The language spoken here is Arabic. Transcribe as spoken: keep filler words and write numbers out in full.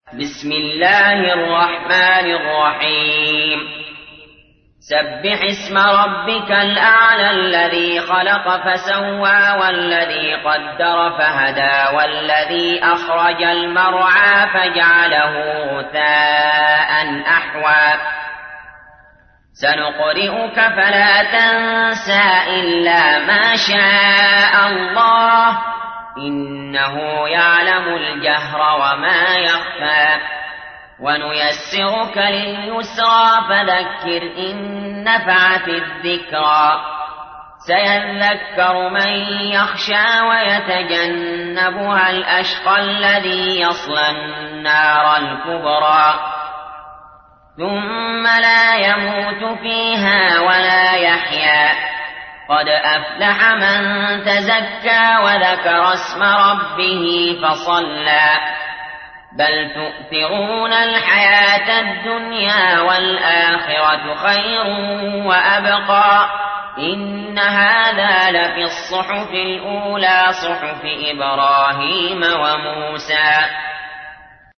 بسم الله الرحمن الرحيم سبح اسم ربك الأعلى الذي خلق فسوى والذي قدر فهدى والذي أخرج المرعى فجعله غثاء أحوى سنقرئك فلا تنسى إلا ما شاء الله إنه يعلم الجهر وما يخفى ونيسرك لليسرى فذكر إن نفعت الذكرى سيذكر من يخشى ويتجنبها الأشقى الذي يصلى النار الكبرى ثم لا يموت فيها ولا يحيا قد أفلح من تزكى وذكر اسم ربه فصلى بل تؤثرون الحياة الدنيا والآخرة خير وأبقى إن هذا لفي الصحف الأولى صحف إبراهيم وموسى